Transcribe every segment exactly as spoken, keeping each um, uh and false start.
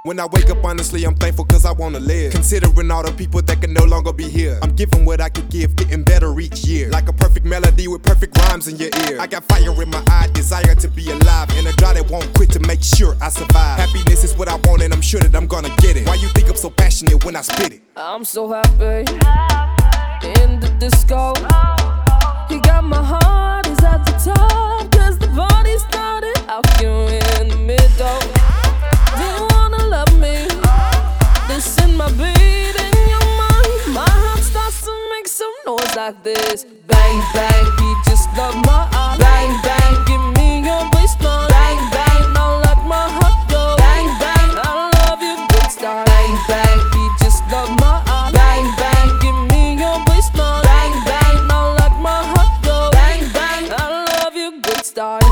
When I wake up, honestly, I'm thankful cause I wanna live. Considering all the people that can no longer be here, I'm giving what I could give, getting better each year. Like a perfect melody with perfect rhymes in your ear. I got fire in my eye, desire to be alive, and a drive that won't quit to make sure I survive. Happiness is what I want and I'm sure that I'm gonna get it. Why you think I'm so passionate when I spit it? I'm so happy in the disco. He got my heart, is at the top, cause the party started out here in the middle. Do you wanna love me? Listen my beat in your mind. My heart starts to make some noise like this. Bang, bang, he just love my eye. Bang, bang, give me your waistline. Bang, bang, now like my heart go. Bang, bang, I love you good style. Bang, bang, he just love my eye. Bang, bang, give me your waistline. Bang, bang, now like my heart go. Bang, bang, I love you good style.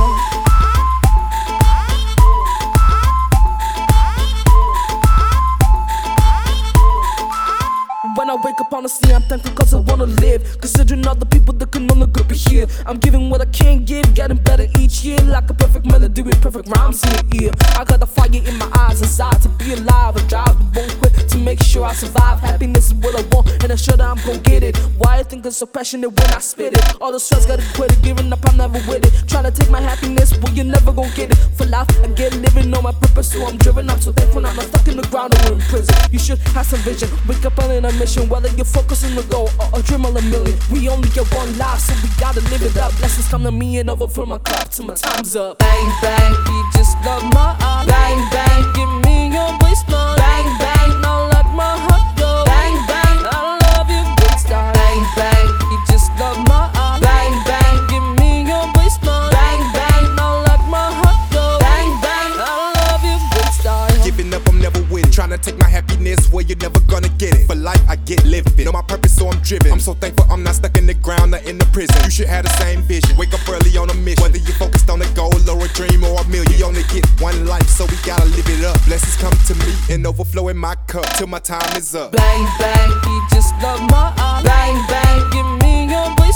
When I wake up honestly, I'm thankful cause I wanna live. Considering all the people that can no longer be here, I'm giving what I can give, getting better each year. Like a perfect melody with perfect rhymes in your ear. I got the fire in my eyes, desire to be alive. I drive the won't quit to make sure I survive. Happiness is what I want and I'm sure that I'm gon' get it. Why I think I'm so passionate when I spit it. All the stress gotta quit it, giving up I'm never with it. Trying to take my happiness, but you're never gon' get it. For life, I get living on my purpose, so I'm driven. I'm so thankful I'm not stuck in the ground or in prison. You should have some vision, wake up on a mission. Whether you're focused on the goal or a dream of a million, we only get one life, so we gotta live it up. Blessings come to me and overfill my cup till my time's up. Bang, bang, he just love my eye. Bang, bang, give me your waistline. Bang, bang, now like my heart go. Bang, bang, I love you good style. Bang, bang, he just love my eye. Bang, bang, give me your waistline. Bang, bang, now like my heart go. Bang, bang, I love you good style. Giving up, I'm never with it. Trying to take my happiness where you're never gonna get it. For life, I get living. Know my purpose, so I'm driven. I'm so thankful I'm not stuck in the ground or in the prison. You should have the same vision. Wake up early on a mission. Whether you're focused on a goal or a dream or a million, you only get one life, so we gotta live it up. Blessings come to me and overflow in my cup till my time is up. Bang, bang, he just love my eye. Bang, bang, give me your